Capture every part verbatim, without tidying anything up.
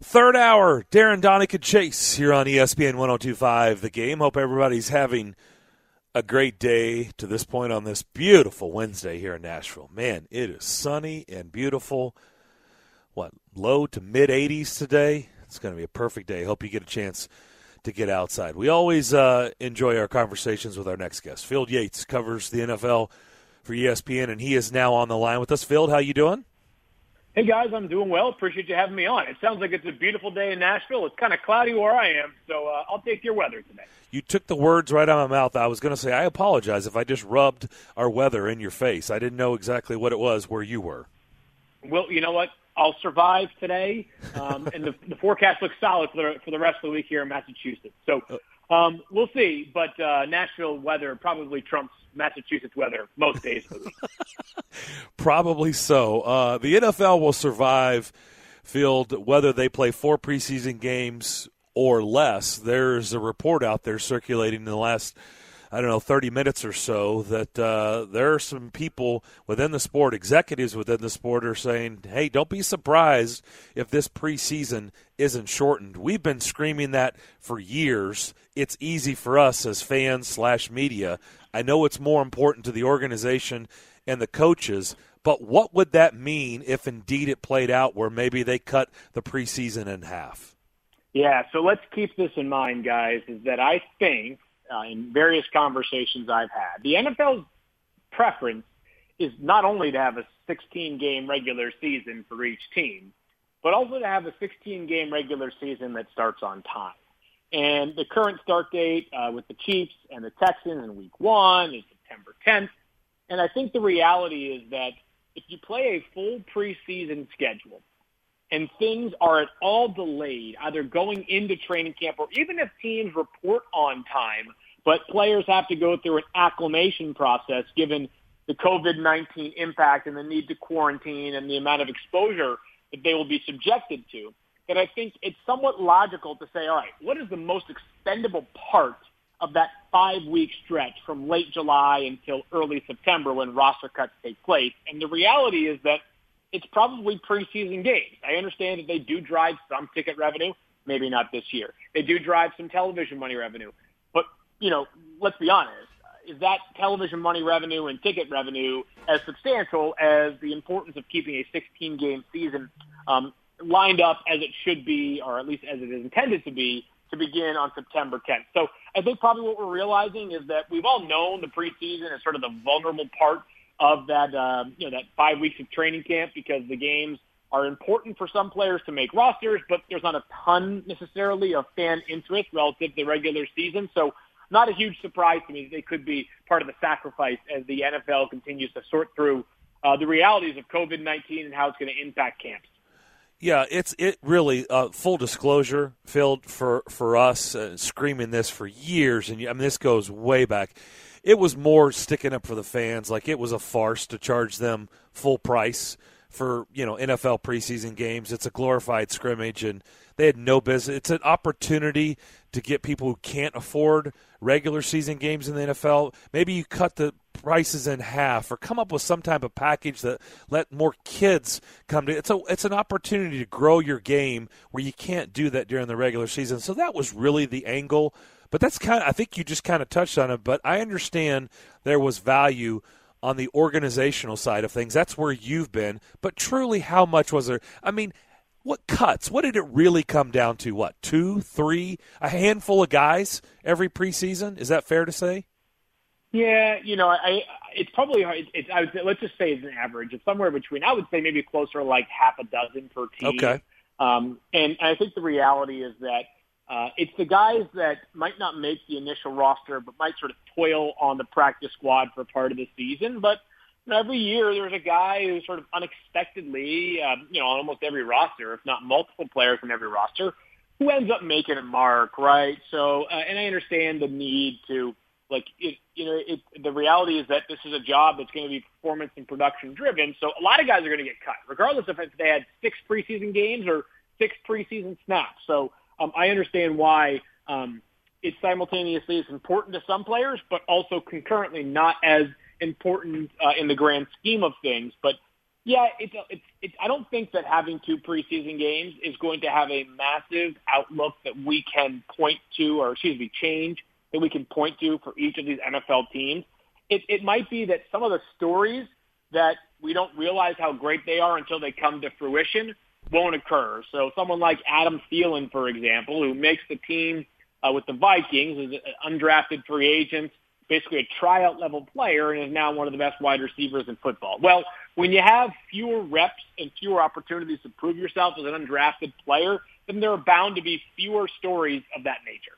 Third hour, Darren Donick and Chase here on E S P N one oh two point five The Game. Hope everybody's having a great day to this point on this beautiful Wednesday here in Nashville. Man, it is sunny and beautiful. What, low to mid eighties today? It's going to be a perfect day. Hope you get a chance to get outside. We always uh, enjoy our conversations with our next guest. Field Yates covers the N F L for E S P N, and he is now on the line with us. Field, how you doing? Hey, guys, I'm doing well. Appreciate you having me on. It sounds like it's a beautiful day in Nashville. It's kind of cloudy where I am, so uh, I'll take your weather today. You took the words right out of my mouth. I was going to say, I apologize if I just rubbed our weather in your face. I didn't know exactly what it was where you were. Well, you know what? I'll survive today, um, and the, the forecast looks solid for the, for the rest of the week here in Massachusetts. So um, we'll see, but uh, Nashville weather probably trumps Massachusetts weather most days of the week. Probably so. Uh, the N F L will survive, Field, whether they play four preseason games or less. There's a report out there circulating in the last, I don't know, thirty minutes or so that uh, there are some people within the sport, executives within the sport, are saying, hey, don't be surprised if this preseason isn't shortened. We've been screaming that for years. It's easy for us as fans slash media. I know it's more important to the organization and the coaches, but what would that mean if indeed it played out where maybe they cut the preseason in half? Yeah, so let's keep this in mind, guys, is that I think uh, in various conversations I've had, the N F L's preference is not only to have a sixteen-game regular season for each team, but also to have a sixteen-game regular season that starts on time. And the current start date uh, with the Chiefs and the Texans in week one is September tenth. And I think the reality is that if you play a full preseason schedule and things are at all delayed, either going into training camp or even if teams report on time, but players have to go through an acclimation process given the covid nineteen impact and the need to quarantine and the amount of exposure that they will be subjected to, that I think it's somewhat logical to say, all right, what is the most expendable part of that five-week stretch from late July until early September when roster cuts take place? And the reality is that it's probably preseason games. I understand that they do drive some ticket revenue, maybe not this year. They do drive some television money revenue. But, you know, let's be honest, is that television money revenue and ticket revenue as substantial as the importance of keeping a sixteen-game season um, lined up as it should be, or at least as it is intended to be, to begin on September tenth? So I think probably what we're realizing is that we've all known the preseason is sort of the vulnerable part of that, uh, you know, that five weeks of training camp because the games are important for some players to make rosters, but there's not a ton necessarily of fan interest relative to the regular season. So not a huge surprise to me that they could be part of the sacrifice as the N F L continues to sort through uh, the realities of covid nineteen and how it's going to impact camps. Yeah, it's it really uh, full disclosure, Phil, for for us uh, screaming this for years, and I mean this goes way back. It was more sticking up for the fans, like it was a farce to charge them full price for you know N F L preseason games. It's a glorified scrimmage, and they had no business. It's an opportunity to get people who can't afford regular season games in the N F L. Maybe you cut the prices in half or come up with some type of package that let more kids come to. It's a it's an opportunity to grow your game where you can't do that during the regular season. So that was really the angle. But that's kind of, I think you just kind of touched on it, but I understand there was value on the organizational side of things. That's where you've been. But truly, how much was there? I mean, what cuts? What did it really come down to? What, two, three, a handful of guys every preseason? Is that fair to say? Yeah, you know, I it's probably hard. It's, I would say, let's just say it's an average. It's somewhere between, I would say maybe closer to like half a dozen per team. Okay. Um, and, and I think the reality is that uh, it's the guys that might not make the initial roster, but might sort of toil on the practice squad for part of the season. But you know, every year there's a guy who sort of unexpectedly, um, you know, on almost every roster, if not multiple players on every roster, who ends up making a mark, right? So, uh, and I understand the need to, like, it, you know, it, the reality is that this is a job that's going to be performance and production driven. So a lot of guys are going to get cut, regardless of if they had six preseason games or six preseason snaps. So um, I understand why um, it simultaneously is important to some players, but also concurrently not as important uh, in the grand scheme of things. But Yeah, it's, it's, it's, I don't think that having two preseason games is going to have a massive outlook that we can point to, or excuse me, change that we can point to for each of these N F L teams. It, it might be that some of the stories that we don't realize how great they are until they come to fruition won't occur. So someone like Adam Thielen, for example, who makes the team uh, with the Vikings, is an undrafted free agent, basically a tryout level player, and is now one of the best wide receivers in football. Well, when you have fewer reps and fewer opportunities to prove yourself as an undrafted player, then there are bound to be fewer stories of that nature.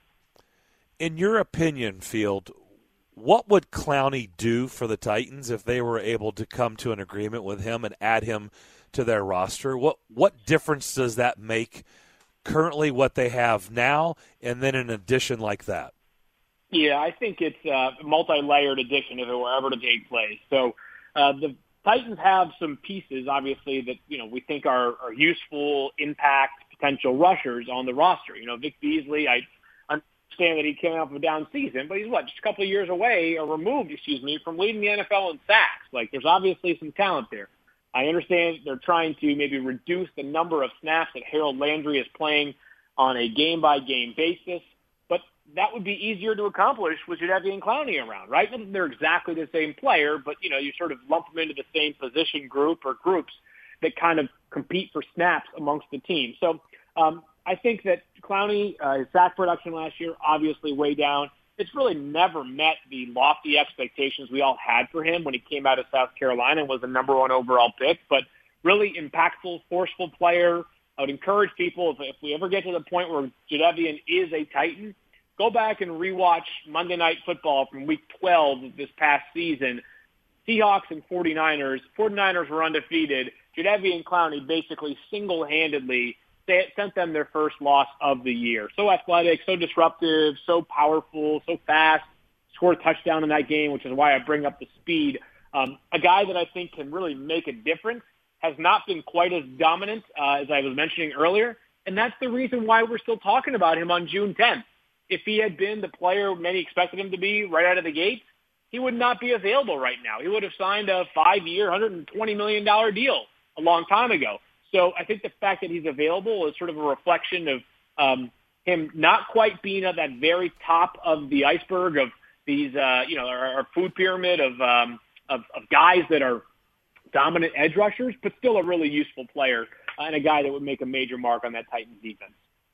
In your opinion, Field, what would Clowney do for the Titans if they were able to come to an agreement with him and add him to their roster? What what difference does that make currently what they have now and then an addition like that? Yeah, I think it's a multi-layered addition if it were ever to take place. So uh, the Titans have some pieces, obviously, that you know we think are, are useful, impact, potential rushers on the roster. You know, Vic Beasley, I understand that he came off of a down season, but he's, what, just a couple of years away, or removed, excuse me, from leading the N F L in sacks. Like, there's obviously some talent there. I understand they're trying to maybe reduce the number of snaps that Harold Landry is playing on a game-by-game basis, but that would be easier to accomplish with Jadeveon and Clowney around, right? Not that they're exactly the same player, but, you know, you sort of lump them into the same position group or groups that kind of compete for snaps amongst the team. So um, I think that Clowney, uh, his sack production last year, obviously way down. It's really never met the lofty expectations we all had for him when he came out of South Carolina and was the number one overall pick, but really impactful, forceful player. I would encourage people, if, if we ever get to the point where Jadeveon is a Titan, go back and rewatch Monday Night Football from week twelve of this past season. Seahawks and 49ers. 49ers were undefeated. Jadeveon Clowney basically single-handedly sent them their first loss of the year. So athletic, so disruptive, so powerful, so fast, scored a touchdown in that game, which is why I bring up the speed. Um, a guy that I think can really make a difference, has not been quite as dominant uh, as I was mentioning earlier, and that's the reason why we're still talking about him on June tenth. If he had been the player many expected him to be right out of the gate, he would not be available right now. He would have signed a five-year, one hundred twenty million dollars deal a long time ago. So I think the fact that he's available is sort of a reflection of um, him not quite being at that very top of the iceberg of these, uh, you know, our, our food pyramid of, um, of of guys that are dominant edge rushers, but still a really useful player uh, and a guy that would make a major mark on that Titans defense.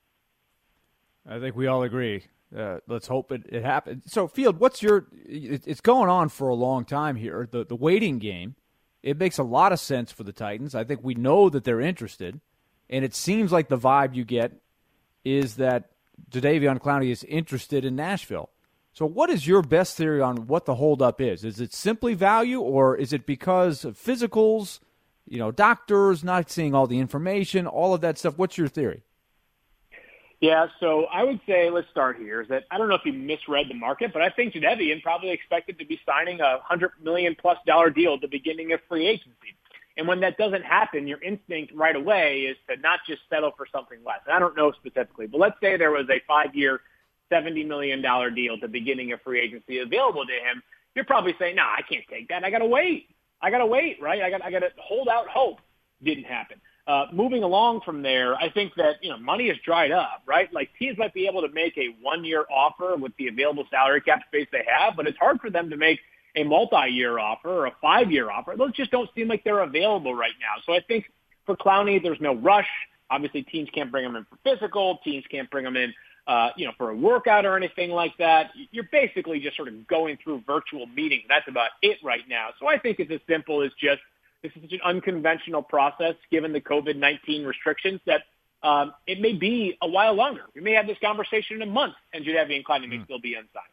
I think we all agree. Uh, let's hope it, it happens. So, Field, what's your it, – it's going on for a long time here, the, the waiting game. It makes a lot of sense for the Titans. I think we know that they're interested, and it seems like the vibe you get is that Jadeveon Clowney is interested in Nashville. So what is your best theory on what the holdup is? Is it simply value, or is it because of physicals, you know, doctors not seeing all the information, all of that stuff? What's your theory? Yeah, so I would say, let's start here, is that I don't know if you misread the market, but I think Jadeveon probably expected to be signing a one hundred million dollars plus dollar deal at the beginning of free agency. And when that doesn't happen, your instinct right away is to not just settle for something less. And I don't know specifically, but let's say there was a five-year, seventy million dollars deal at the beginning of free agency available to him. You're probably saying, no, I can't take that. I got to wait. I got to wait, right? I got I got to hold out hope. Didn't happen. Uh, moving along from there, I think that, you know, money is dried up, right? Like, teams might be able to make a one-year offer with the available salary cap space they have, but it's hard for them to make a multi-year offer or a five-year offer. Those just don't seem like they're available right now. So I think for Clowney, there's no rush. Obviously, teams can't bring him in for physical. Teams can't bring him in, uh, you know, for a workout or anything like that. You're basically just sort of going through virtual meetings. That's about it right now. So I think it's as simple as just, this is such an unconventional process, given the COVID nineteen restrictions, that um, it may be a while longer. We may have this conversation in a month, and Jadeveon Clowney may mm. still be unsigned.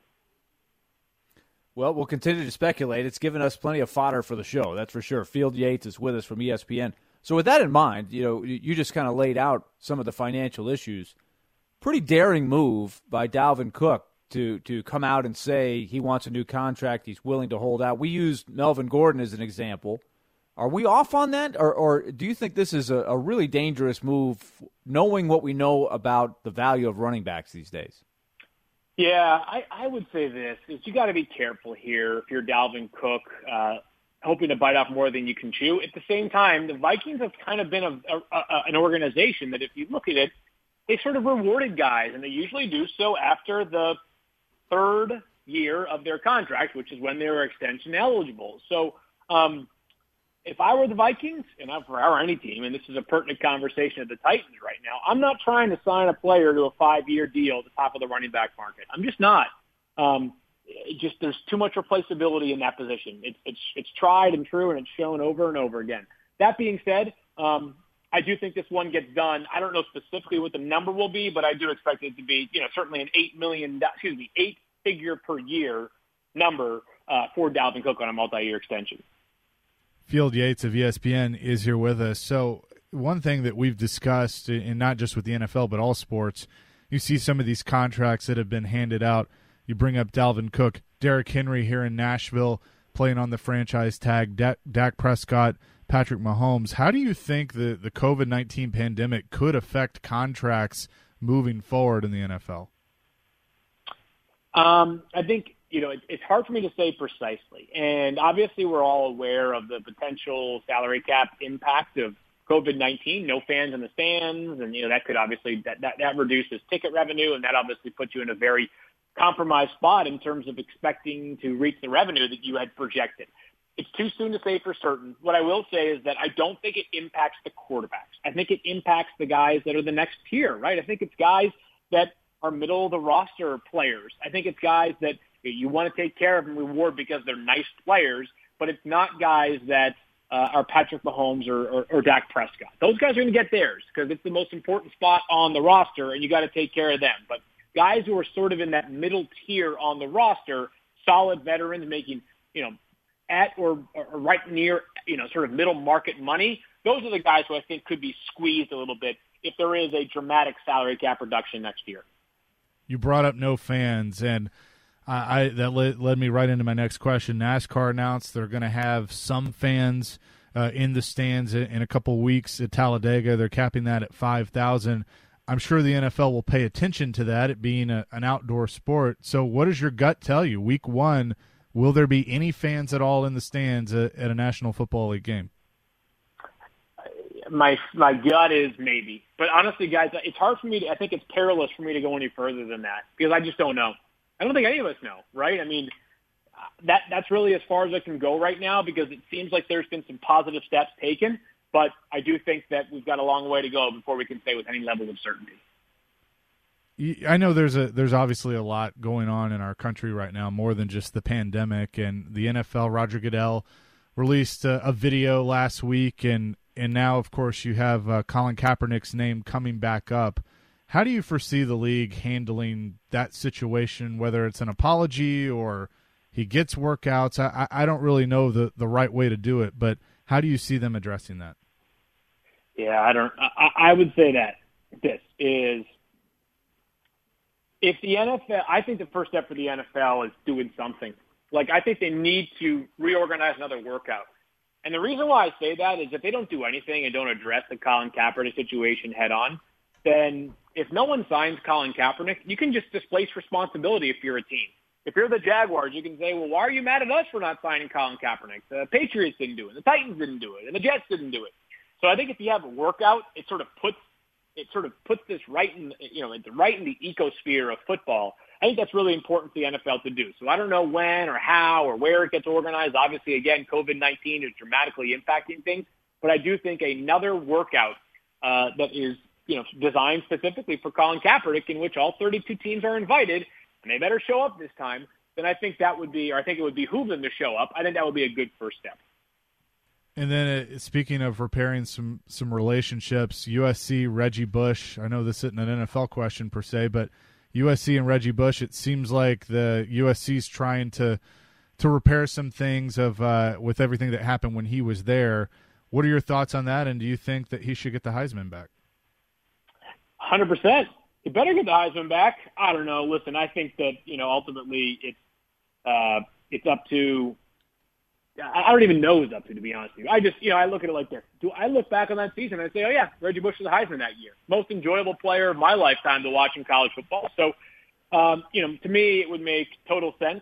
Well, we'll continue to speculate. It's given us plenty of fodder for the show, that's for sure. Field Yates is with us from E S P N. So with that in mind, you know, you just kind of laid out some of the financial issues. Pretty daring move by Dalvin Cook to to come out and say he wants a new contract, he's willing to hold out. We used Melvin Gordon as an example. Are we off on that, or, or do you think this is a, a really dangerous move, knowing what we know about the value of running backs these days? Yeah, I, I would say this, is you got to be careful here if you're Dalvin Cook. Uh, hoping to bite off more than you can chew. At the same time, the Vikings have kind of been a, a, a, an organization that if you look at it, they sort of rewarded guys, and they usually do so after the third year of their contract, which is when they were extension eligible. So um, if I were the Vikings, and if I were any team, and this is a pertinent conversation at the Titans right now, I'm not trying to sign a player to a five-year deal at the top of the running back market. I'm just not. Um, it just there's too much replaceability in that position. It's it's it's tried and true, and it's shown over and over again. That being said, um, I do think this one gets done. I don't know specifically what the number will be, but I do expect it to be, you know, certainly an eight million, excuse me, eight figure per year number uh, for Dalvin Cook on a multi-year extension. Field Yates of E S P N is here with us. So one thing that we've discussed, and not just with the N F L, but all sports, you see some of these contracts that have been handed out. You bring up Dalvin Cook, Derrick Henry here in Nashville playing on the franchise tag, Dak, Dak Prescott, Patrick Mahomes. How do you think the, the COVID nineteen pandemic could affect contracts moving forward in the N F L? Um, I think, you know, it, it's hard for me to say precisely. And obviously we're all aware of the potential salary cap impact of COVID nineteen, no fans in the stands. And, you know, that could obviously, that, that, that reduces ticket revenue. And that obviously puts you in a very compromised spot in terms of expecting to reach the revenue that you had projected. It's too soon to say for certain. What I will say is that I don't think it impacts the quarterbacks. I think it impacts the guys that are the next tier, right? I think it's guys that are middle of the roster players. I think it's guys that you want to take care of and reward because they're nice players, but it's not guys that uh, are Patrick Mahomes or, or, or Dak Prescott. Those guys are going to get theirs because it's the most important spot on the roster, and you got to take care of them. But guys who are sort of in that middle tier on the roster, solid veterans making, you know, at or, or right near, you know, sort of middle market money, those are the guys who I think could be squeezed a little bit if there is a dramatic salary cap reduction next year. You brought up no fans, and I, I that led, led me right into my next question. NASCAR announced they're going to have some fans uh, in the stands in, in a couple weeks at Talladega. They're capping that at five thousand. I'm sure the N F L will pay attention to that, it being a, an outdoor sport. So what does your gut tell you? Week one, will there be any fans at all in the stands at, at a National Football League game? My my gut is maybe. But honestly, guys, it's hard for me to – I think it's perilous for me to go any further than that because I just don't know. I don't think any of us know, right? I mean, that that's really as far as I can go right now because it seems like there's been some positive steps taken. But I do think that we've got a long way to go before we can say with any level of certainty. I know there's a there's obviously a lot going on in our country right now, more than just the pandemic. And the N F L, Roger Goodell, released a, a video last week, and, and now, of course, you have uh, Colin Kaepernick's name coming back up. How do you foresee the league handling that situation, whether it's an apology or he gets workouts? I, I don't really know the, the right way to do it, but how do you see them addressing that? Yeah, I don't. I, I would say that this is if the N F L. I think the first step for the N F L is doing something. Like I think they need to reorganize another workout. And the reason why I say that is if they don't do anything and don't address the Colin Kaepernick situation head on, then if no one signs Colin Kaepernick, you can just displace responsibility if you're a team. If you're the Jaguars, you can say, well, why are you mad at us for not signing Colin Kaepernick? The Patriots didn't do it. The Titans didn't do it. And the Jets didn't do it. So I think if you have a workout, it sort of puts it sort of puts this right in, you know, right in the ecosphere of football. I think that's really important for the N F L to do. So I don't know when or how or where it gets organized. Obviously, again, COVID nineteen is dramatically impacting things. But I do think another workout uh, that is, you know, designed specifically for Colin Kaepernick, in which all thirty-two teams are invited, and they better show up this time, then I think that would be, or I think it would behoove them to show up. I think that would be a good first step. And then uh, speaking of repairing some, some relationships, U S C, Reggie Bush, I know this isn't an N F L question per se, but U S C and Reggie Bush, it seems like the U S C's trying to to repair some things of uh, with everything that happened when he was there. What are your thoughts on that, and do you think that he should get the Heisman back? one hundred percent. He better get the Heisman back. I don't know. Listen, I think that, you know, ultimately it's uh, it's up to – I don't even know who's up to, to be honest with you. I just, you know, I look at it like this. Do I look back on that season and I say, oh, yeah, Reggie Bush was a Heisman that year. Most enjoyable player of my lifetime to watch in college football. So, um, you know, to me, it would make total sense.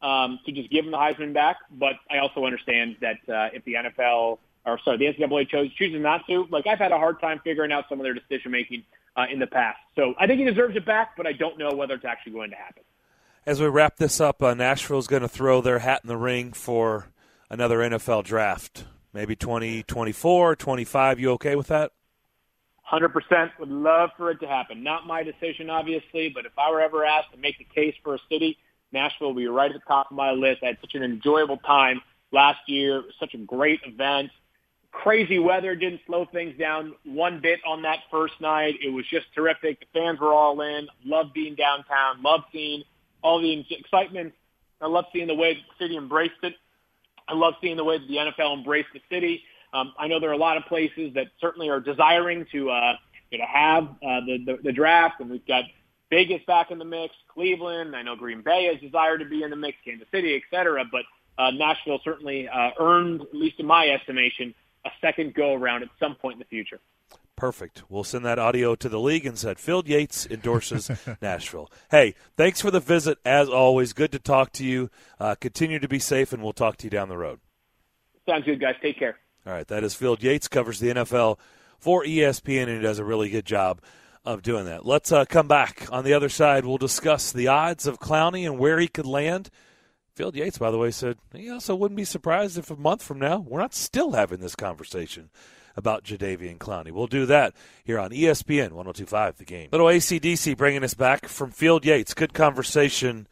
um, to just give him the Heisman back. But I also understand that uh, if the N F L or sorry, the N C double A chose, chooses not to, like I've had a hard time figuring out some of their decision making uh, in the past. So I think he deserves it back, but I don't know whether it's actually going to happen. As we wrap this up, uh, Nashville's going to throw their hat in the ring for another N F L draft. Maybe twenty twenty-four, twenty-five. You okay with that? one hundred percent would love for it to happen. Not my decision, obviously, but if I were ever asked to make the case for a city, Nashville would be right at the top of my list. I had such an enjoyable time last year. It was such a great event. Crazy weather didn't slow things down one bit on that first night. It was just terrific. The fans were all in. Loved being downtown. Loved seeing all the excitement. I loved seeing the way the city embraced it. I love seeing the way that the N F L embraced the city. Um, I know there are a lot of places that certainly are desiring to uh, you know, have uh, the, the, the draft, and we've got Vegas back in the mix, Cleveland. I know Green Bay has desired to be in the mix, Kansas City, et cetera. But uh, Nashville certainly uh, earned, at least in my estimation, a second go-around at some point in the future. Perfect. We'll send that audio to the league and said Field Yates endorses Nashville. Hey, thanks for the visit. As always, good to talk to you. Uh, continue to be safe, and we'll talk to you down the road. Sounds good, guys. Take care. All right, that is Field Yates, covers the N F L for E S P N, and he does a really good job of doing that. Let's uh, come back. On the other side, we'll discuss the odds of Clowney and where he could land. Field Yates, by the way, said he also wouldn't be surprised if a month from now we're not still having this conversation about Jadeveon Clowney. We'll do that here on E S P N one oh two point five The Game. Little A C D C bringing us back from Field Yates. Good conversation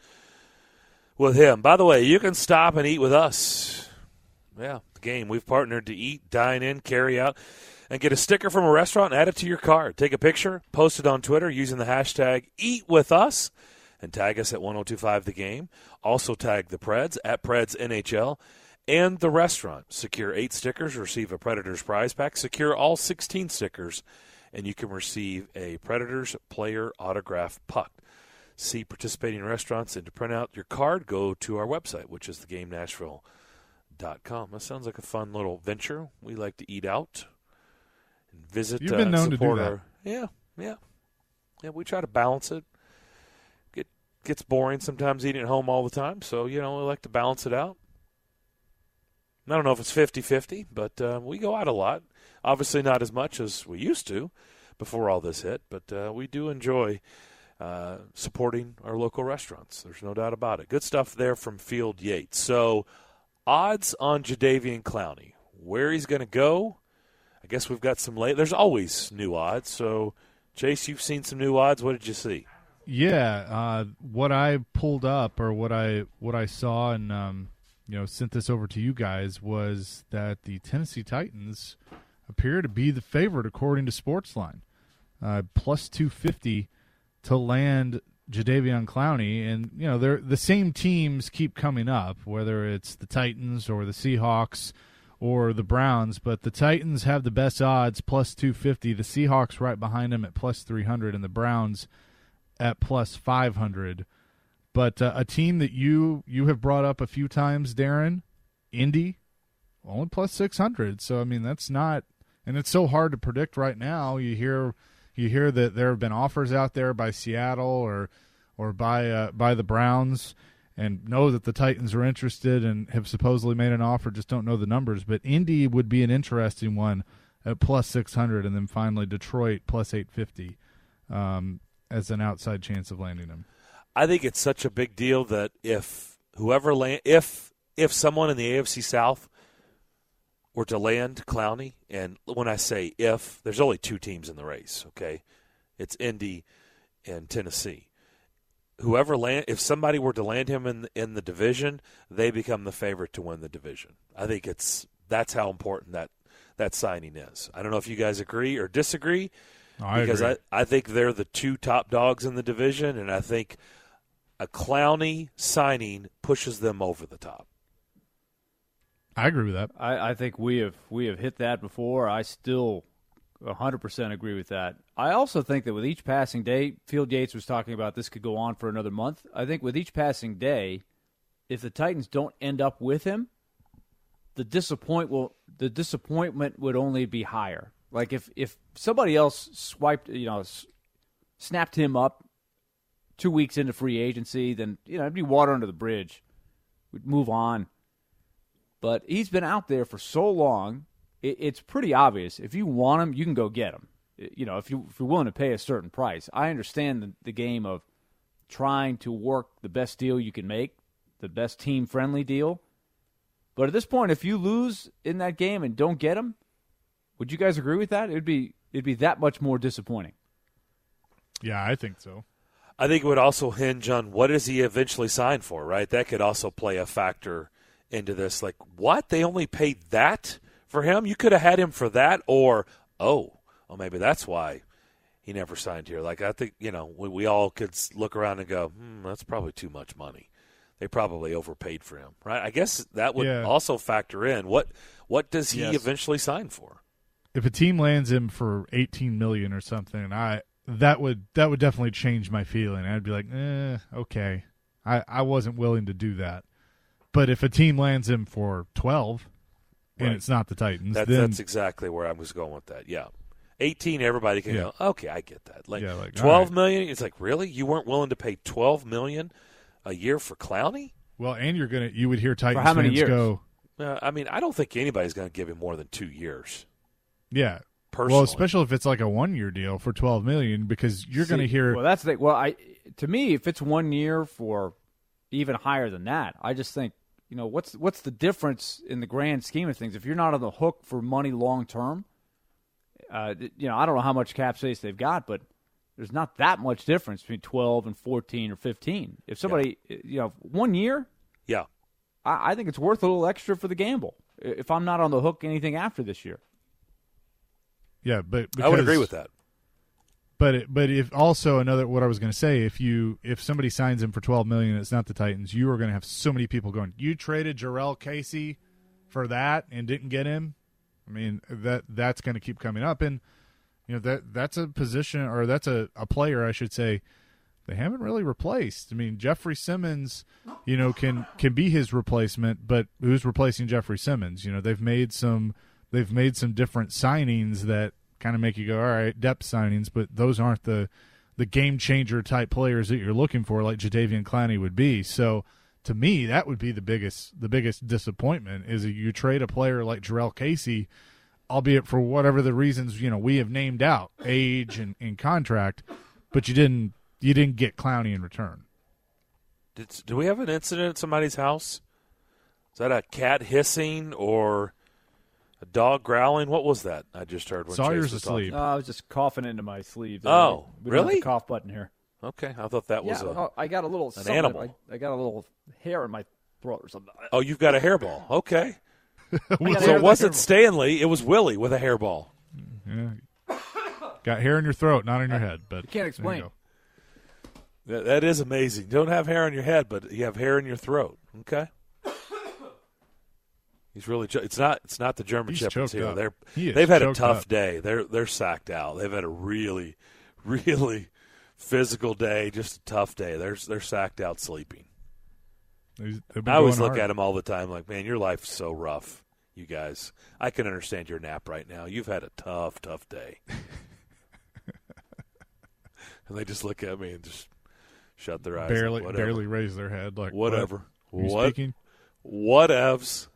with him. By the way, you can stop and eat with us. Yeah, The Game. We've partnered to eat, dine in, carry out, and get a sticker from a restaurant and add it to your card. Take a picture, post it on Twitter using the hashtag EatWithUs, and tag us at one oh two point five The Game. Also tag the Preds at Preds N H L and the restaurant. Secure eight stickers, receive a Predators prize pack. Secure all sixteen stickers, and you can receive a Predators player autograph puck. See participating restaurants, and to print out your card, go to our website, which is the game nashville dot com. That sounds like a fun little venture. We like to eat out and visit. You've been uh, known to do that. Our, yeah, yeah. Yeah, we try to balance it. It gets boring sometimes eating at home all the time, so, you know, we like to balance it out. I don't know if it's fifty-fifty, but uh, we go out a lot. Obviously not as much as we used to before all this hit, but uh, we do enjoy uh, supporting our local restaurants. There's no doubt about it. Good stuff there from Field Yates. So odds on Jadeveon Clowney, where he's going to go. I guess we've got some late. There's always new odds. So, Chase, you've seen some new odds. What did you see? Yeah, uh, what I pulled up or what I what I saw and um, you know sent this over to you guys was that the Tennessee Titans appear to be the favorite according to Sportsline, uh, plus two fifty to land Jadeveon Clowney, and you know they're the same teams keep coming up, whether it's the Titans or the Seahawks or the Browns, but the Titans have the best odds, plus two fifty. The Seahawks right behind them at plus three hundred, and the Browns at plus five hundred. But uh, a team that you you have brought up a few times, Darren, Indy, only plus six hundred. So, I mean, that's not – and it's so hard to predict right now. You hear you hear that there have been offers out there by Seattle or or by uh, by the Browns, and know that the Titans are interested and have supposedly made an offer, just don't know the numbers. But Indy would be an interesting one at plus six hundred, and then finally Detroit plus eight fifty um, as an outside chance of landing him. I think it's such a big deal that if whoever land, if if someone in the A F C South were to land Clowney, and when I say if, there's only two teams in the race, okay? It's Indy and Tennessee. Whoever land, if somebody were to land him in in the division, they become the favorite to win the division. I think it's that's how important that that signing is. I don't know if you guys agree or disagree, I because agree. I, I think they're the two top dogs in the division, and I think a Clowney signing pushes them over the top. I agree with that. I, I think we have we have hit that before. I still one hundred percent agree with that. I also think that with each passing day, Field Yates was talking about this could go on for another month. I think with each passing day, if the Titans don't end up with him, the disappoint will the disappointment would only be higher. Like if, if somebody else swiped, you know, s- snapped him up two weeks into free agency, then you know it'd be water under the bridge we'd move on. But he's been out there for so long, it, it's pretty obvious. If you want him, you can go get him. You know, if, you, if you're willing to pay a certain price. I understand the, the game of trying to work the best deal you can make, the best team-friendly deal. But at this point, if you lose in that game and don't get him, would you guys agree with that? It'd be it'd be that much more disappointing. Yeah, I think so. I think it would also hinge on what does he eventually sign for, right? That could also play a factor into this. Like, what? They only paid that for him? You could have had him for that, or, oh, well, maybe that's why he never signed here. Like, I think, you know, we, we all could look around and go, hmm, that's probably too much money. They probably overpaid for him, right? I guess that would yeah. also factor in. What what does he yes. eventually sign for? If a team lands him for eighteen million dollars or something, I that would that would definitely change my feeling. I'd be like, eh, okay. I, I wasn't willing to do that. But if a team lands him for twelve and right. it's not the Titans, that, then that's exactly where I was going with that. Yeah. eighteen, everybody can yeah. go, okay, I get that. Like, yeah, like twelve right. million, it's like, really? You weren't willing to pay twelve million dollars a year for Clowney? Well, and you're gonna you would hear Titans for how many fans years? go. Uh, I mean, I don't think anybody's going to give him more than two years. Yeah, personally. well, especially if it's like a one year deal for twelve million dollars, because you're going to hear. Well, that's the well. I to me, if it's one year for even higher than that, I just think you know what's what's the difference in the grand scheme of things? If you're not on the hook for money long term, uh, you know, I don't know how much cap space they've got, but there's not that much difference between twelve and fourteen or fifteen. If somebody, yeah. you know, one year, yeah, I, I think it's worth a little extra for the gamble. If I'm not on the hook anything after this year, yeah, but because, I would agree with that. But it, but if also another what I was going to say, if you if somebody signs him for twelve million dollars, it's not the Titans. You are going to have so many people going, you traded Jarrell Casey for that and didn't get him. I mean that that's going to keep coming up, and you know that that's a position or that's a, a player I should say they haven't really replaced. I mean Jeffrey Simmons, you know can can be his replacement, but who's replacing Jeffrey Simmons? You know they've made some they've made some different signings that kind of make you go, all right, depth signings, but those aren't the the game changer type players that you're looking for, like Jadeveon Clowney would be. So to me, that would be the biggest the biggest disappointment is that you trade a player like Jarrell Casey, albeit for whatever the reasons you know we have named out, age and, and contract, but you didn't you didn't get Clowney in return. Did, do we have an incident at somebody's house? Is that a cat hissing or a dog growling? What was that I just heard when Sawyer's Chase was asleep. uh, I was just coughing into my sleeve. Oh, we don't have really? the cough button here. Okay, I thought that was yeah, a. oh, I got a little an something- animal. I, I got a little hair in my throat or something. Oh, you've got a hairball. Okay. got So hair it in wasn't my Stanley. It was Willie with a hairball. Yeah. Got hair in your throat, not in your head. But You can't there explain. go. That, that is amazing. You don't have hair on your head, but you have hair in your throat. Okay. He's really. It's not. It's not the German He's Shepherds choked here. up. They're. He is They've had a choked tough up. day. They're. They're sacked out. They've had a really, really physical day. Just a tough day. They're. They're sacked out sleeping. They've been I always going look hard. at them all the time, like, man, your life's so rough. You guys, I can understand your nap right now. You've had a tough, tough day. And they just look at me and just shut their eyes. barely like, whatever. barely raise their head like Whatever. What? Are you What? speaking? Whatevs.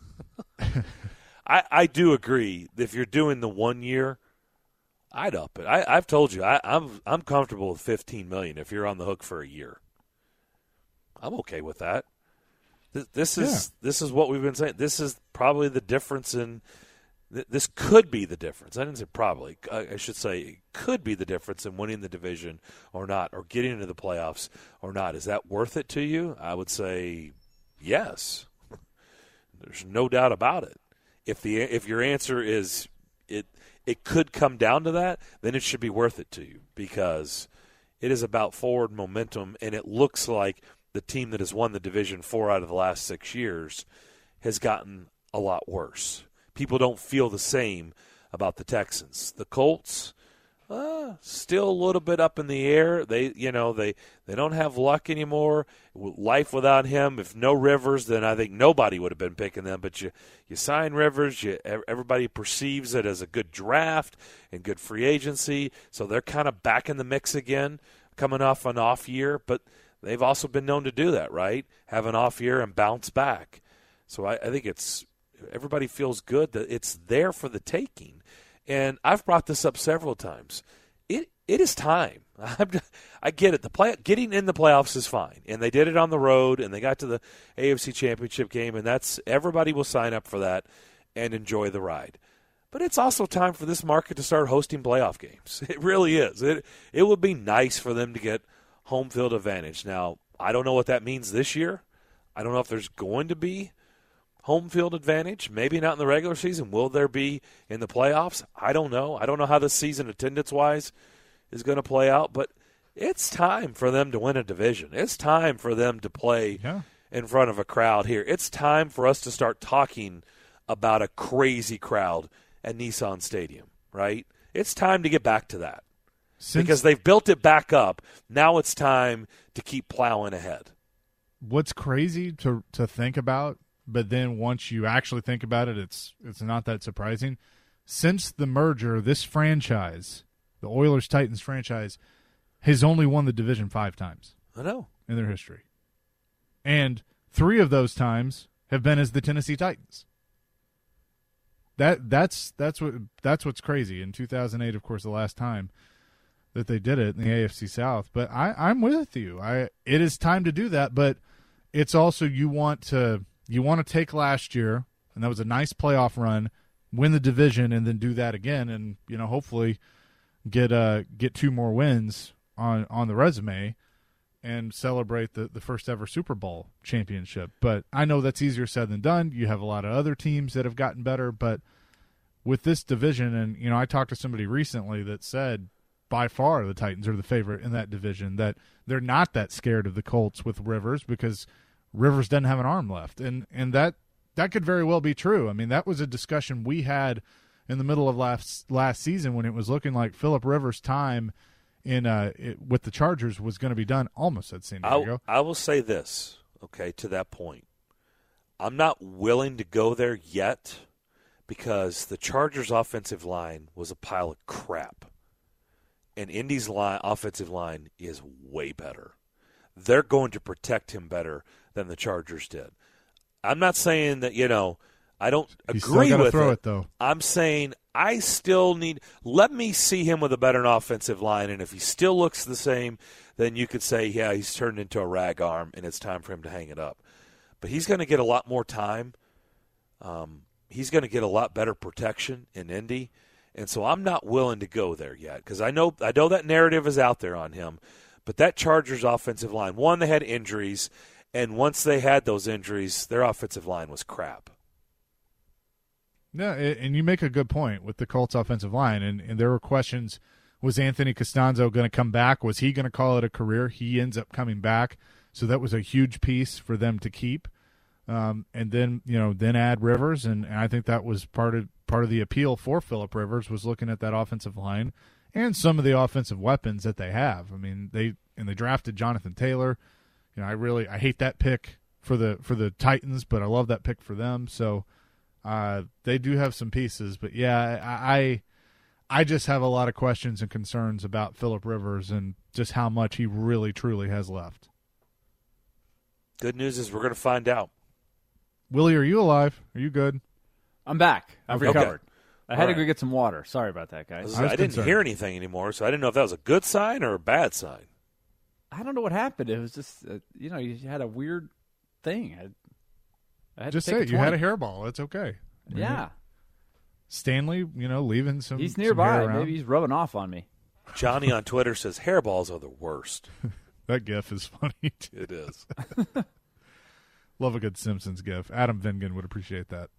I I do agree. If you're doing the one year, I'd up it. I, I've told you I, I'm I'm comfortable with fifteen million if you're on the hook for a year. I'm okay with that. This, this is Yeah. this is what we've been saying. This is probably the difference in. th- This could be the difference. I didn't say probably. I, I should say it could be the difference in winning the division or not, or getting into the playoffs or not. Is that worth it to you? I would say yes. There's no doubt about it. If the if your answer is it it could come down to that, then it should be worth it to you because it is about forward momentum, and it looks like the team that has won the division four out of the last six years has gotten a lot worse. People don't feel the same about the Texans. The Colts, uh, still a little bit up in the air. They, you know, they, they don't have Luck anymore. Life without him, if no Rivers, then I think nobody would have been picking them. But you, you sign Rivers, you, everybody perceives it as a good draft and good free agency. So they're kind of back in the mix again, coming off an off year. But they've also been known to do that, right? Have an off year and bounce back. So I, I think it's everybody feels good that it's there for the taking. And I've brought this up several times. It it is time. I'm, I get it. The play, getting in the playoffs is fine, and they did it on the road, and they got to the A F C Championship game, and that's everybody will sign up for that and enjoy the ride. But it's also time for this market to start hosting playoff games. It really is. It it would be nice for them to get home field advantage. Now, I don't know what that means this year. I don't know if there's going to be home field advantage. Maybe not in the regular season. Will there be in the playoffs? I don't know. I don't know how this season attendance-wise is going to play out, but it's time for them to win a division. It's time for them to play yeah. in front of a crowd here. It's time for us to start talking about a crazy crowd at Nissan Stadium, right? It's time to get back to that. Since because they've built it back up. Now it's time to keep plowing ahead. What's crazy to to think about, but then once you actually think about it, it's it's not that surprising. Since the merger, this franchise, the Oilers-Titans franchise, has only won the division five times. I know. In their history. And three of those times have been as the Tennessee Titans. That that's that's what that's what's crazy. In two thousand eight, of course, the last time that they did it in the A F C South. But I, I'm with you. I it is time to do that, but it's also you want to you want to take last year, and that was a nice playoff run, win the division, and then do that again, and you know hopefully get uh get two more wins on on the resume and celebrate the, the first ever Super Bowl championship. But I know that's easier said than done. You have a lot of other teams that have gotten better, but with this division, and you know, I talked to somebody recently that said by far the Titans are the favorite in that division, that they're not that scared of the Colts with Rivers because Rivers doesn't have an arm left. And and that that could very well be true. I mean, that was a discussion we had in the middle of last last season when it was looking like Phillip Rivers' time in uh it, with the Chargers was going to be done almost at San Diego. I will say this, okay, to that point. I'm not willing to go there yet because the Chargers' offensive line was a pile of crap. And Indy's line, offensive line is way better. They're going to protect him better than the Chargers did. I'm not saying that, you know, I don't He's agree still with throw it. it, though. I'm saying I still need – let me see him with a better offensive line, and if he still looks the same, then you could say, yeah, he's turned into a rag arm, and it's time for him to hang it up. But he's going to get a lot more time. Um, he's going to get a lot better protection in Indy, and so I'm not willing to go there yet because I know, I know that narrative is out there on him. But that Chargers offensive line, one, they had injuries, and once they had those injuries, their offensive line was crap. Yeah, and you make a good point with the Colts offensive line, and, and there were questions, was Anthony Costanzo going to come back? Was he going to call it a career? He ends up coming back, so that was a huge piece for them to keep. Um, and then, you know, then add Rivers, and, and I think that was part of part of the appeal for Phillip Rivers was looking at that offensive line and some of the offensive weapons that they have. I mean, they and they drafted Jonathan Taylor. You know, I really I hate that pick for the for the Titans, but I love that pick for them. So uh, they do have some pieces, but yeah, I I just have a lot of questions and concerns about Phillip Rivers and just how much he really truly has left. Good news is we're going to find out. Willie, are you alive? Are you good? I'm back. I've Okay. recovered. I had All to right. go get some water. Sorry about that, I, guys. was- I was I didn't concerned. hear anything anymore, so I didn't know if that was a good sign or a bad sign. I don't know what happened. It was just, uh, you know, you had a weird thing. I, I had Just to take say a it. You had a twenty. hairball. It's okay. I mean, Yeah. Stanley, you know, leaving some. He's some nearby. hair around. Maybe he's rubbing off on me. Johnny on Twitter says hairballs are the worst. That gif is funny too. It is. Love a good Simpsons gif. Adam Vingan would appreciate that.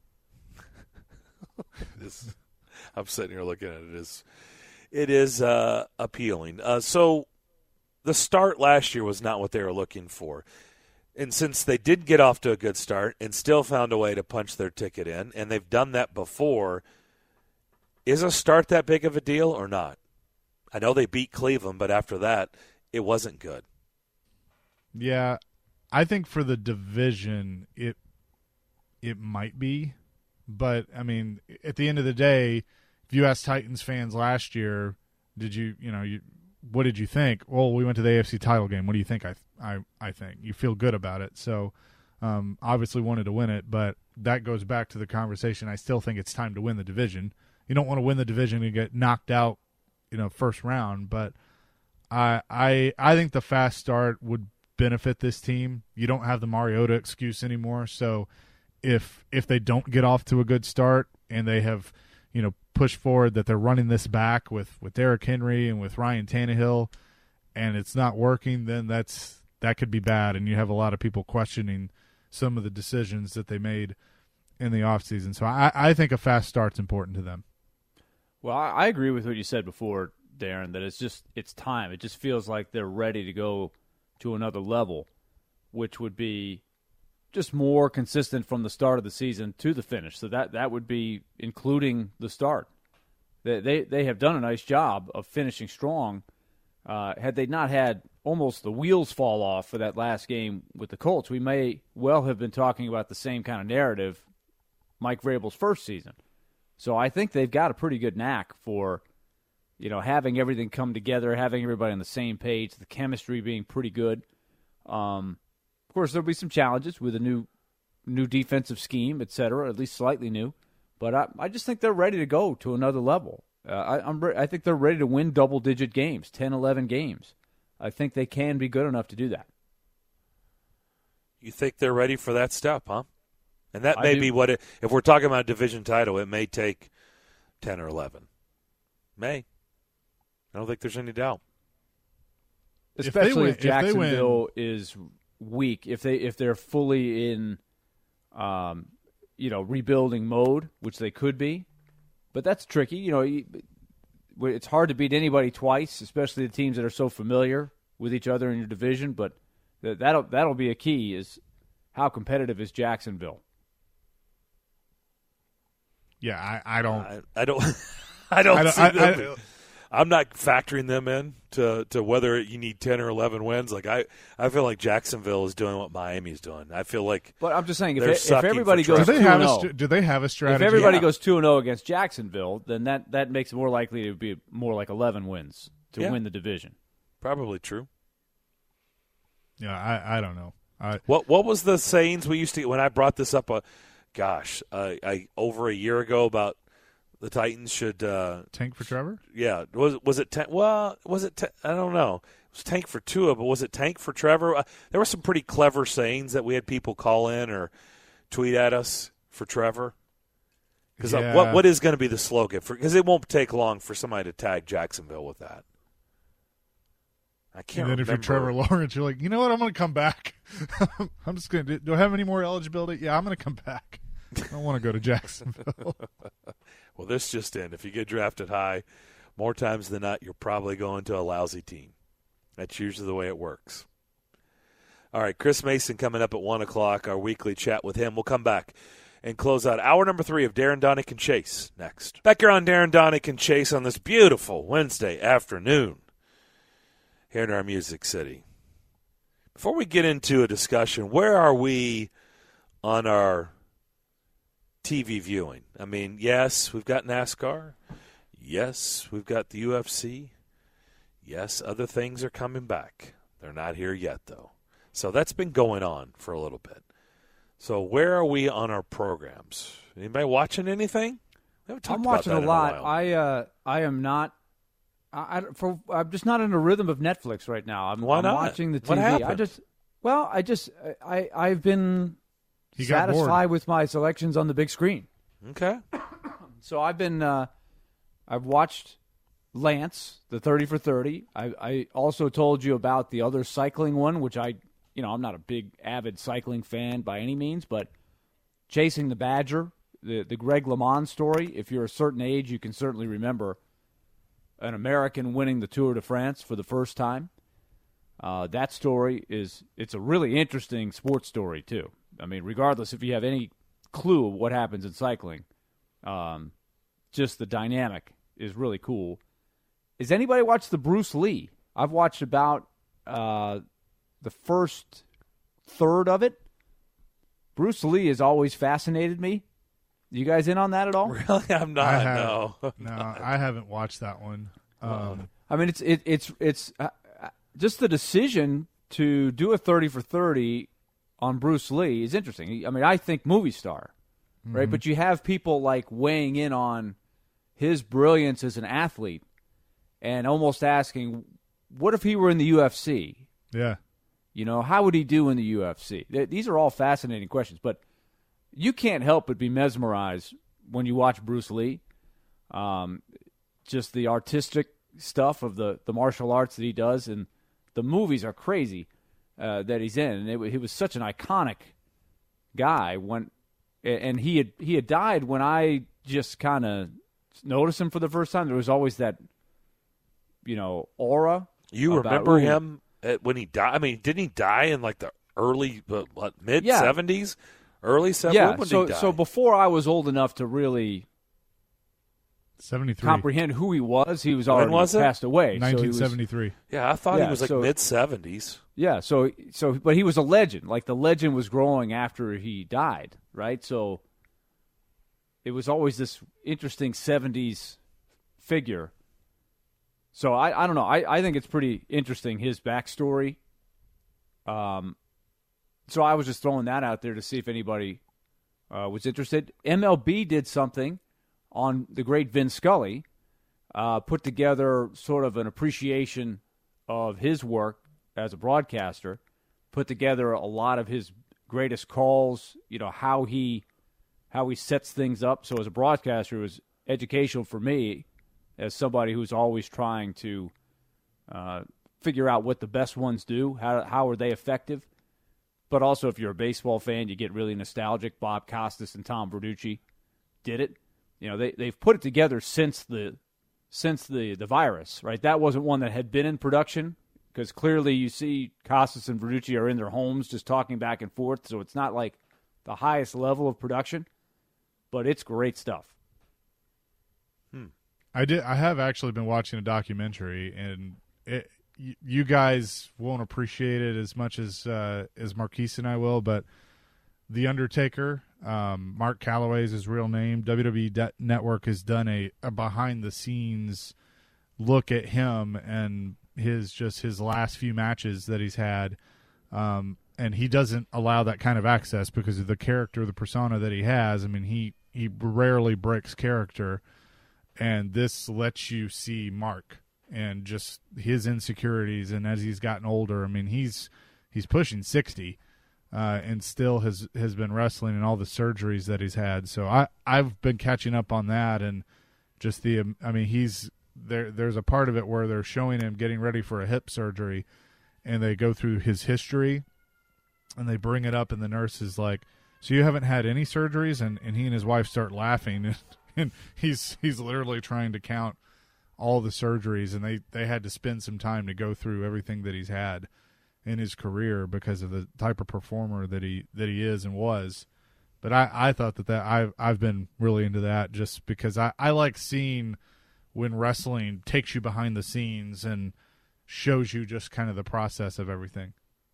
It is. I'm sitting here looking at it. It is, it is uh, appealing. Uh, so the start last year was not what they were looking for. And since they did get off to a good start and still found a way to punch their ticket in, and they've done that before, is a start that big of a deal or not? I know they beat Cleveland, but after that, it wasn't good. Yeah, I think for the division, it it might be, but I mean, at the end of the day, if you ask Titans fans last year, did you you know you what did you think? Well, we went to the A F C title game. What do you think? I I I think you feel good about it. So um, obviously wanted to win it, but that goes back to the conversation. I still think it's time to win the division. You don't want to win the division and get knocked out, you know, first round. But I I I think the fast start would benefit this team. You don't have the Mariota excuse anymore. So if if they don't get off to a good start and they have, you know, pushed forward that they're running this back with with Derrick Henry and with Ryan Tannehill, and it's not working, then that's that could be bad, and you have a lot of people questioning some of the decisions that they made in the offseason. So I, I think a fast start's important to them. Well, I, I agree with what you said before, Darren, that it's just it's time. It just feels like they're ready to go to another level, which would be just more consistent from the start of the season to the finish. So that, that would be including the start. They they, they have done a nice job of finishing strong. Uh, had they not had almost the wheels fall off for that last game with the Colts, we may well have been talking about the same kind of narrative Mike Vrabel's first season. So I think they've got a pretty good knack for, you know, having everything come together, having everybody on the same page, the chemistry being pretty good. Um, of course, there'll be some challenges with a new new defensive scheme, et cetera, at least slightly new. But I, I just think they're ready to go to another level. Uh, I, I'm re- I think they're ready to win double-digit games, ten, eleven games. I think they can be good enough to do that. You think they're ready for that step, huh? And that I may do. be what it, if we're talking about a division title, it may take ten or eleven. May. I don't think there's any doubt. Especially if, win- if if they Jacksonville is weak, if they if they're fully in, um, you know, rebuilding mode, which they could be, but that's tricky. You know, you- it's hard to beat anybody twice, especially the teams that are so familiar with each other in your division. But that that'll that'll be a key: is how competitive is Jacksonville? Yeah, I, I don't. I, I don't. I don't. I don't- see I- them. I- I'm not factoring them in to, to whether you need ten or eleven wins. Like I, I feel like Jacksonville is doing what Miami's doing. I feel like But I'm just saying, if, They're it, if sucking everybody for goes do two they have and a oh, st- do they have a strategy? if everybody Yeah. goes two and zero against Jacksonville, then that, that makes it more likely to be more like eleven wins to Yeah. win the division. probably true. Yeah, I, I don't know. I, What what was the sayings we used to when I brought this up? Uh, gosh, uh, I over a year ago about the Titans should. Uh, tank for Trevor? yeah, was was it? Ten, well, was it? Ten, I don't know. It was tank for Tua, but was it tank for Trevor? Uh, there were some pretty clever sayings that we had people call in or tweet at us for Trevor. Because Yeah. what what is going to be the slogan for? Because it won't take long for somebody to tag Jacksonville with that. I can't And then if remember. you're Trevor Lawrence, you're like, you know what? I'm going to come back. I'm just going to. Do I have any more eligibility? Yeah, I'm going to come back. I don't want to go to Jacksonville. Well, this just in. If you get drafted high, more times than not, you're probably going to a lousy team. That's usually the way it works. All right, Chris Mason coming up at one o'clock, our weekly chat with him. We'll come back and close out hour number three of Darren Donick and Chase next. Back here on Darren Donick and Chase on this beautiful Wednesday afternoon here in our Music City. Before we get into a discussion, where are we on our T V viewing? I mean, yes, we've got NASCAR. Yes, we've got the U F C. Yes, other things are coming back. They're not here yet, though. So that's been going on for a little bit. So where are we on our programs? Anybody watching anything? We haven't talked I'm about watching that a in lot. while. I uh, I am not. I, I for I'm just not in a rhythm of Netflix right now. I'm, Why I'm not? watching the T V. What I happened? just well, I just I I've been He got bored. satisfied with my selections on the big screen. Okay. So I've been uh, I've watched Lance, the thirty for thirty. I, I also told you about the other cycling one, which I, you know, I'm not a big avid cycling fan by any means, but Chasing the Badger, the the Greg LeMond story. If you're a certain age, you can certainly remember an American winning the Tour de France for the first time. Uh, that story is it's a really interesting sports story too. I mean, regardless if you have any clue of what happens in cycling, um, just the dynamic is really cool. Has anybody watched the Bruce Lee? I've watched about uh, the first third of it. Bruce Lee has always fascinated me. You guys in on that at all? Really? I'm not. I have, no. no, I haven't watched that one. Um, I mean, it's it, it's it's uh, just the decision to do a thirty for thirty on Bruce Lee is interesting. I mean, I think movie star, mm-hmm. right? But you have people like weighing in on his brilliance as an athlete and almost asking, what if he were in the U F C? Yeah. You know, how would he do in the U F C? These are all fascinating questions, but you can't help but be mesmerized when you watch Bruce Lee. Um, just the artistic stuff of the, the martial arts that he does, and the movies are crazy uh, that he's in. And it, he was such an iconic guy when, and he had he had died when I just kind of noticed him for the first time. There was always that, you know, aura. You about, remember ooh, him at, when he died? I mean, didn't he die in like the early, what, mid seventies, early seventies? Yeah. When So did he die? so before I was old enough to really seventy-three comprehend who he was, he was already was it? passed away. nineteen So he seventy-three. was, yeah, I thought Yeah, he was like so- mid seventies. yeah. So so, but he was a legend. Like the legend was growing after he died, right? So it was always this interesting seventies figure. So I, I don't know. I, I think it's pretty interesting, his backstory. Um, so I was just throwing that out there to see if anybody uh, was interested. M L B did something on the great Vin Scully, uh, put together sort of an appreciation of his work as a broadcaster, put together a lot of his greatest calls, you know, how he how he sets things up. So as a broadcaster, it was educational for me as somebody who's always trying to uh, figure out what the best ones do, how how are they effective. But also, if you're a baseball fan, you get really nostalgic. Bob Costas and Tom Verducci did it. You know, they they've put it together since the since the, the virus, right? That wasn't one that had been in production, because clearly you see Costas and Verducci are in their homes just talking back and forth, so it's not like the highest level of production, but it's great stuff. Hmm. I did. I have actually been watching a documentary, and it, y- you guys won't appreciate it as much as uh, as Marquise and I will. But The Undertaker, um, Mark Calloway is his real name. W W E De- Network has done a, a behind the scenes look at him and his just his last few matches that he's had, um, and he doesn't allow that kind of access because of the character, the persona that he has. I mean, he he rarely breaks character. And this lets you see Mark and just his insecurities. And as he's gotten older, I mean, he's he's pushing sixty uh, and still has, has been wrestling and all the surgeries that he's had. So I, I've been catching up on that. And just the, I mean, he's there. There's a part of it where they're showing him getting ready for a hip surgery, and they go through his history and they bring it up. And the nurse is like, so you haven't had any surgeries? And, and he and his wife start laughing. And, And he's he's literally trying to count all the surgeries, and they, they had to spend some time to go through everything that he's had in his career because of the type of performer that he that he is and was. But I, I thought that, that I've, I've been really into that just because I, I like seeing when wrestling takes you behind the scenes and shows you just kind of the process of everything.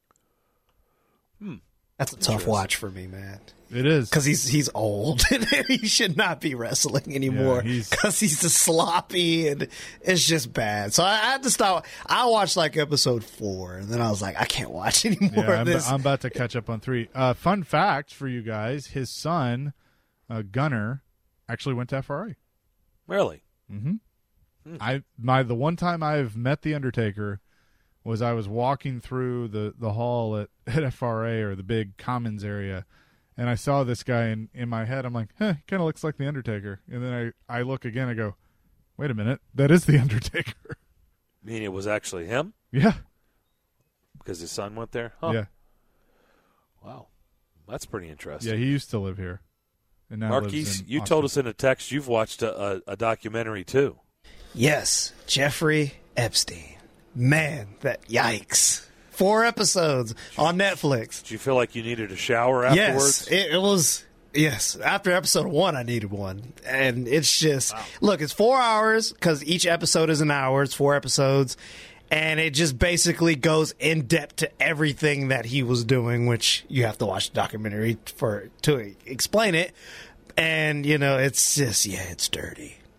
Hmm. That's a tough watch for me, man. It is. Because he's he's old and he should not be wrestling anymore because Yeah, he's, he's just sloppy and it's just bad. So I, I had to stop. I watched like episode four and then I was like, I can't watch any more Yeah, of I'm, this. I'm about to catch up on three. Uh, fun fact for you guys, his son, uh, Gunner, actually went to F R A. Really? Mm-hmm. Hmm. I my the one time I've met the Undertaker was I was walking through the, the hall at, at F R A, or the big commons area, and I saw this guy, and in my head I'm like, huh, he kind of looks like the Undertaker. And then I, I look again, I go, wait a minute, that is the Undertaker. I mean, it was actually him? Yeah. Because his son went there? Huh. Yeah. Wow. That's pretty interesting. Yeah, he used to live here. And now Marquise, lives in you Austin. told us in a text you've watched a, a, a documentary too. Yes, Jeffrey Epstein. Man, that yikes. Four episodes on Netflix. Did you feel like you needed a shower afterwards? Yes, it, it was. Yes, after episode one, I needed one, and it's just wow. Look. It's four hours because each episode is an hour. It's four episodes, and it just basically goes in depth to everything that he was doing, which you have to watch the documentary for to explain it. And you know, it's just yeah, it's dirty.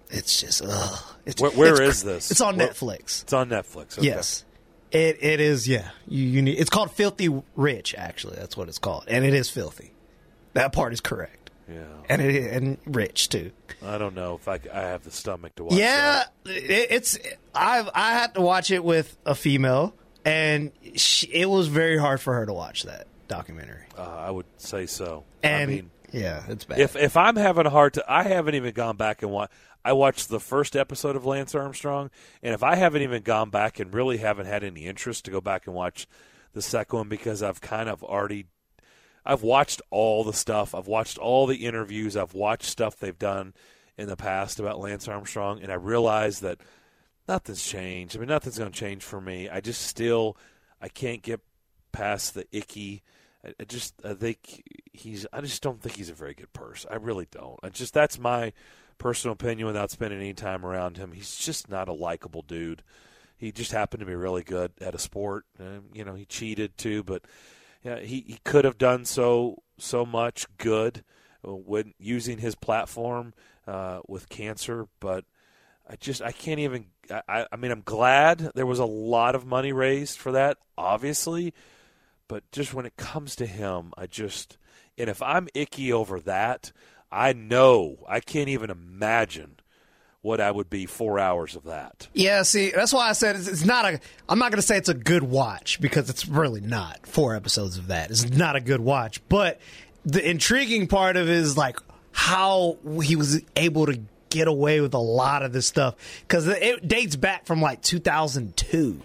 It's just, ugh. It's, Where, where it's, is this? It's on Where, Netflix. It's on Netflix. Okay. Yes. It It is, yeah. You, you need. It's called Filthy Rich, actually. That's what it's called. And it is filthy. That part is correct. Yeah. And it and rich, too. I don't know if I, I have the stomach to watch Yeah, that. it, it's. I've I had to watch it with a female, and she, it was very hard for her to watch that documentary. Uh, I would say so. And I mean, yeah, it's bad. if if I'm having a hard time, I haven't even gone back and watch. I watched the first episode of Lance Armstrong, and if I haven't even gone back and really haven't had any interest to go back and watch the second one because I've kind of already, I've watched all the stuff. I've watched all the interviews. I've watched stuff they've done in the past about Lance Armstrong, and I realize that nothing's changed. I mean, nothing's going to change for me. I just still, I can't get past the icky. I, I just, I think he's, I just don't think he's a very good person. I really don't. I just, that's my personal opinion without spending any time around him. He's just not a likable dude. He just happened to be really good at a sport. Uh, you know, he cheated too, but yeah, he, he could have done so so much good when using his platform uh, with cancer. But I just I can't even. I, I mean, I'm glad there was a lot of money raised for that, obviously. But just when it comes to him, I just and if I'm icky over that. I know I can't even imagine what I would be four hours of that. Yeah, see, that's why I said it's, it's not a. I'm not going to say it's a good watch because it's really not. Four episodes of that is not a good watch. But the intriguing part of it is like how he was able to get away with a lot of this stuff because it dates back from like two thousand two.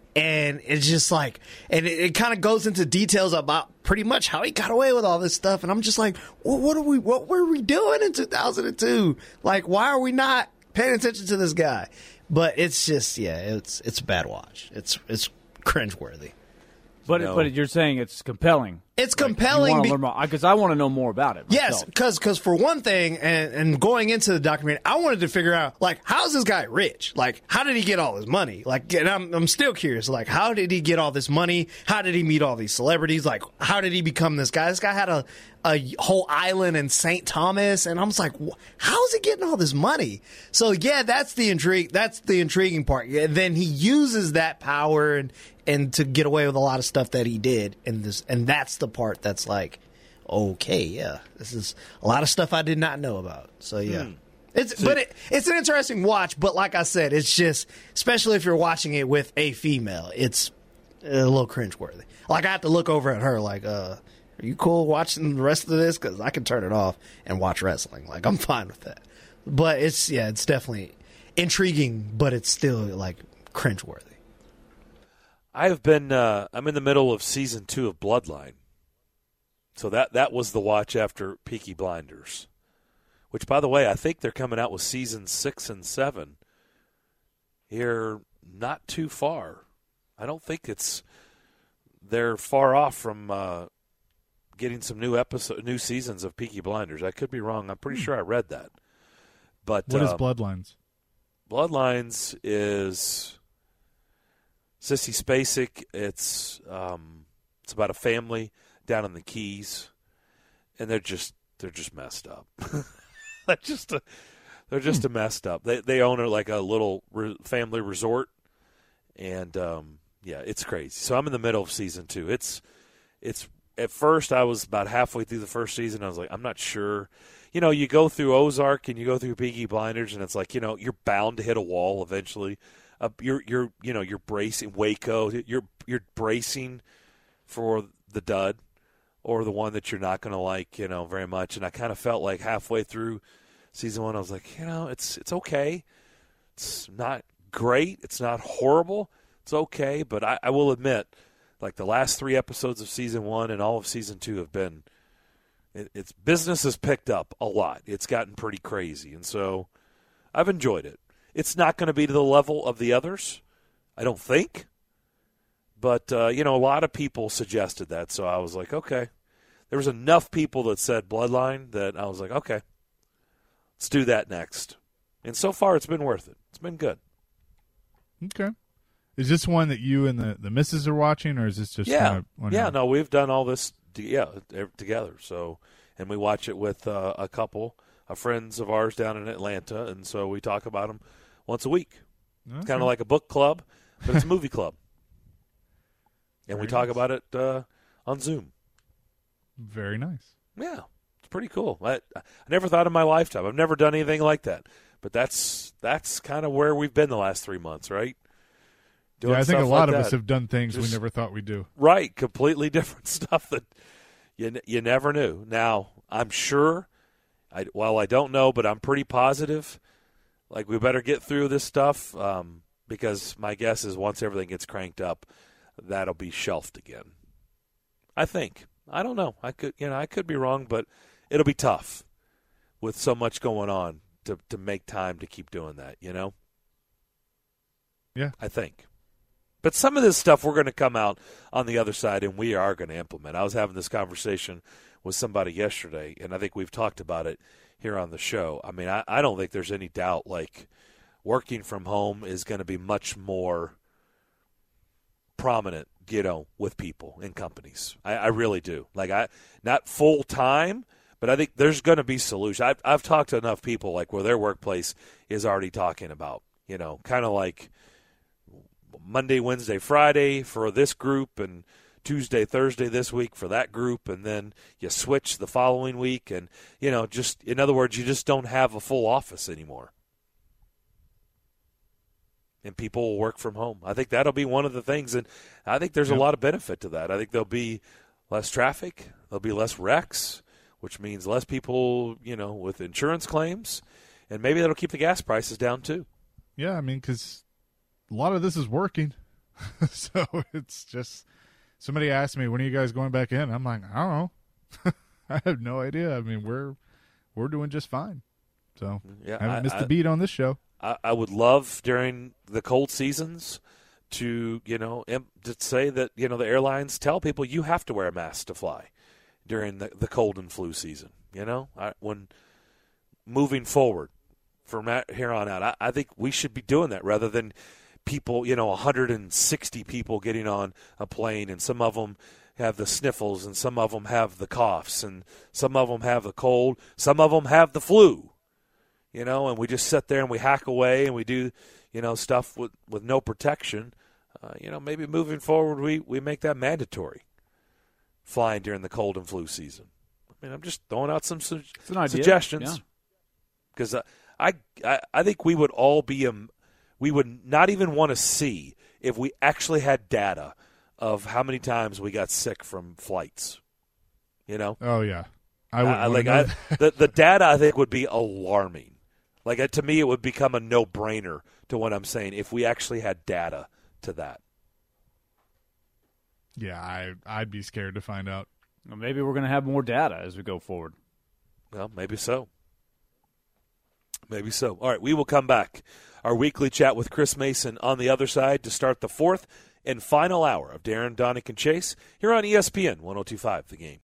And it's just like, and it, it kind of goes into details about pretty much how he got away with all this stuff. And I'm just like, well, what are we, what were we doing in two thousand two? Like, why are we not paying attention to this guy? But it's just, yeah, it's it's a bad watch. It's it's cringeworthy. But No. but you're saying it's compelling. It's compelling be- because I want to know more about it. Yes, myself. because for one thing, and, and going into the documentary, I wanted to figure out, like, how's this guy rich? Like, how did he get all his money? Like, and I'm, I'm still curious, like, how did he get all this money? How did he meet all these celebrities? Like, how did he become this guy? This guy had a, a whole island in Saint Thomas, and I was like, how is he getting all this money? So, yeah, that's the intrigue. That's the intriguing part. And then he uses that power and and to get away with a lot of stuff that he did in this, and that's the part that's like, okay, yeah, this is a lot of stuff I did not know about. So yeah, hmm. it's so, but it, it's an interesting watch. But like I said, it's just, especially if you're watching it with a female, it's a little cringeworthy. Like I have to look over at her, like, uh, are you cool watching the rest of this? Because I can turn it off and watch wrestling. Like I'm fine with that. But it's yeah, it's definitely intriguing, but it's still like cringeworthy. I have been. Uh, I'm in the middle of season two of Bloodline, so that that was the watch after Peaky Blinders, which, by the way, I think they're coming out with season six and seven here not too far. I don't think it's they're far off from uh, getting some new episode, new seasons of Peaky Blinders. I could be wrong. I'm pretty sure I read that. But what is uh, Bloodlines? Bloodlines is. Sissy Spacek, it's um, it's about a family down in the Keys, and they're just they're just messed up. they're just a, they're just a messed up. They they own a, like a little re- family resort, and um, yeah, it's crazy. So I'm in the middle of season two. It's it's at first I was about halfway through the first season. I was like, I'm not sure. You know, you go through Ozark and you go through Peaky Blinders, and it's like, you know, you're bound to hit a wall eventually. Uh, you're you're you know you're bracing Waco. You're you're bracing for the dud or the one that you're not going to like, you know, very much. And I kind of felt like halfway through season one, I was like, you know, it's it's okay. It's not great. It's not horrible. It's okay. But I, I will admit, like the last three episodes of season one and all of season two have been, it, it's business has picked up a lot. It's gotten pretty crazy, and so I've enjoyed it. It's not going to be to the level of the others, I don't think. But, uh, you know, a lot of people suggested that, so I was like, okay. There was enough people that said Bloodline that I was like, okay, let's do that next. And so far, it's been worth it. It's been good. Okay. Is this one that you and the, the missus are watching, or is this just yeah, kind of yeah? No, we've done all this, to, yeah, together. So, and we watch it with uh, a couple uh, friends of ours down in Atlanta, and so we talk about them once a week. Okay. It's kind of like a book club, but it's a movie club. And Very we talk nice. about it uh, on Zoom. Very nice. Yeah, it's pretty cool. I, I never thought in my lifetime. I've never done anything like that. But that's that's kind of where we've been the last three months, right? Doing Yeah, I think a stuff lot like of us that. have done things Just- we never thought we'd do. Right, completely different stuff that you you never knew. Now, I'm sure, I, well, I don't know, but I'm pretty positive, like we better get through this stuff um, because my guess is once everything gets cranked up, that'll be shelved again. I think. I don't know. I could, you know, I could be wrong, but it'll be tough with so much going on to, to make time to keep doing that, you know? Yeah. I think. But some of this stuff we're going to come out on the other side and we are going to implement. I was having this conversation with somebody yesterday, and I think we've talked about it here on the show. I mean, I, I don't think there's any doubt, like, working from home is going to be much more prominent, you know, with people in companies. I, I really do. Like, I not full time, but I think there's going to be solutions. I've, I've talked to enough people, like, where their workplace is already talking about, you know, kind of like Monday, Wednesday, Friday for this group and Tuesday, Thursday this week for that group, and then you switch the following week. And, you know, just in other words, you just don't have a full office anymore. And people will work from home. I think that'll be one of the things, and I think there's Yep. a lot of benefit to that. I think there'll be less traffic, there'll be less wrecks, which means less people, you know, with insurance claims, and maybe that'll keep the gas prices down too. Yeah, I mean, because a lot of this is working. So it's just somebody asked me, when are you guys going back in? I'm like, I don't know. I have no idea. I mean, we're we're doing just fine. So Yeah, I haven't I- missed I- a beat on this show. I, I would love during the cold seasons to, you know, im- to say that, you know, the airlines tell people you have to wear a mask to fly during the, the cold and flu season. You know, I, when moving forward from that here on out, I, I think we should be doing that rather than people, you know, one hundred sixty people getting on a plane, and some of them have the sniffles, and some of them have the coughs, and some of them have the cold, some of them have the flu. You know, and we just sit there and we hack away and we do, you know, stuff with, with no protection. Uh, you know, maybe moving forward we, we make that mandatory, flying during the cold and flu season. I mean, I'm just throwing out some su- It's an idea. suggestions. Because uh, I, I I think we would all be, um, we would not even want to see if we actually had data of how many times we got sick from flights. You know? Oh, yeah. I would I, like I, the the data I think would be alarming. Like uh, to me, it would become a no brainer to what I'm saying if we actually had data to that. Yeah, I I'd be scared to find out. Well, maybe we're going to have more data as we go forward. Well, maybe so. Maybe so. All right, we will come back. Our weekly chat with Chris Mason on the other side to start the fourth and final hour of Darren, Donick, and Chase here on E S P N one oh two point five The Game.